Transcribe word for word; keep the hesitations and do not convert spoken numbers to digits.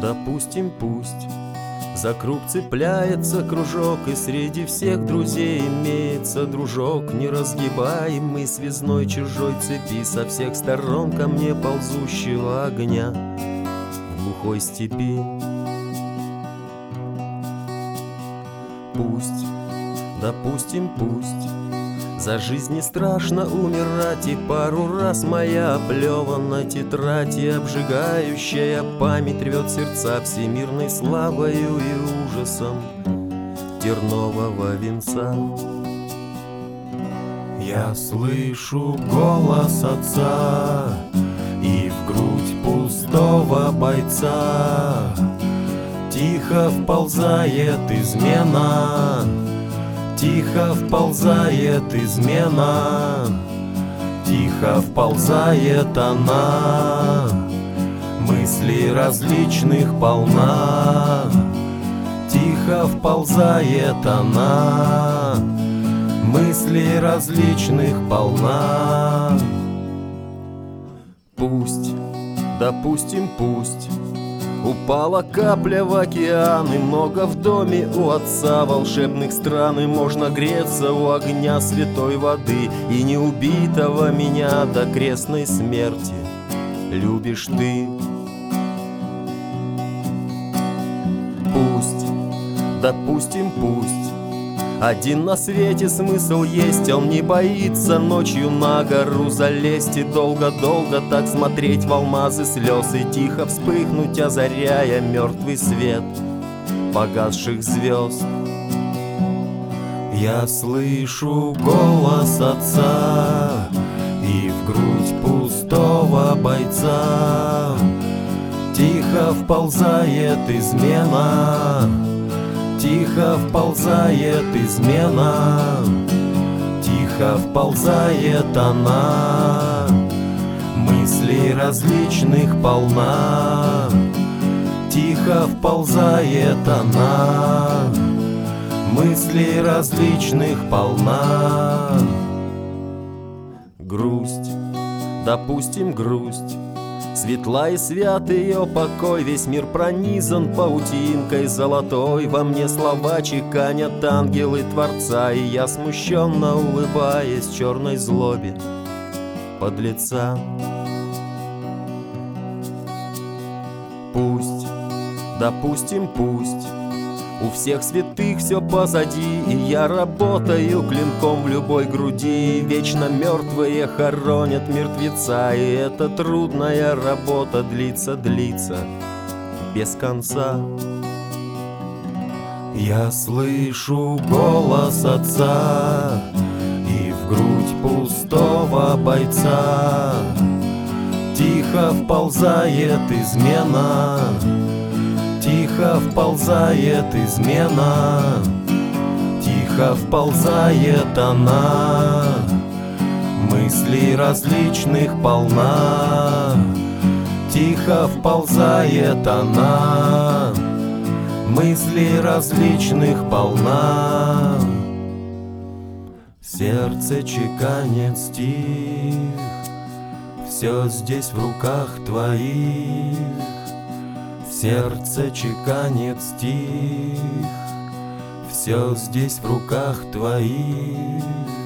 допустим, пусть за круг цепляется кружок, и среди всех друзей имеется дружок, неразгибаемый связной чужой цепи, со всех сторон ко мне ползущего огня в глухой степи. Пусть, допустим, пусть за жизнь не страшно умирать, и пару раз моя оплевана тетрадь, и обжигающая память рвет сердца всемирной славою и ужасом тернового венца. Я слышу голос отца, и в грудь пустого бойца тихо вползает измена, тихо вползает измена, тихо вползает она, мыслей различных полна, тихо вползает она, мыслей различных полна. Пусть, допустим, пусть упала капля в океан, и много в доме у отца волшебных стран, и можно греться у огня святой воды, и не убитого меня до крестной смерти любишь ты. Пусть, допустим, пусть один на свете смысл есть, он не боится ночью на гору залезть и долго-долго так смотреть в алмазы слез, и тихо вспыхнуть, озаряя мертвый свет погасших звезд. Я слышу голос отца, и в грудь пустого бойца тихо вползает измена, тихо вползает измена, тихо вползает она, мыслей различных полна, тихо вползает она, мыслей различных полна. Грусть, допустим, грусть, светла и свят ее покой, весь мир пронизан паутинкой золотой, во мне слова чеканят ангелы Творца, и я смущенно улыбаясь черной злобе подлеца. Пусть, допустим, пусть у всех святых все позади, и я работаю клинком в любой груди, вечно мертвые хоронят мертвеца, и эта трудная работа длится, длится без конца. Я слышу голос отца, и в грудь пустого бойца тихо вползает измена, тихо вползает измена, тихо вползает она, мыслей различных полна, тихо вползает она, мыслей различных полна. Сердце чеканит стих, все здесь в руках твоих. Сердце чеканит стих, все здесь в руках твоих.